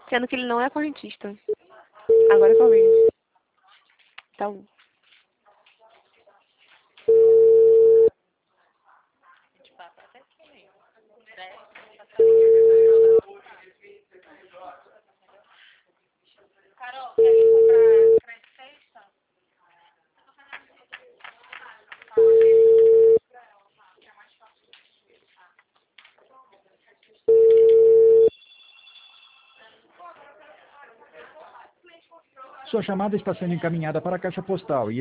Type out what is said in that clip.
Sendo que ele não é correntista. Agora que eu vi. Então, Sua chamada está sendo encaminhada para a caixa postal.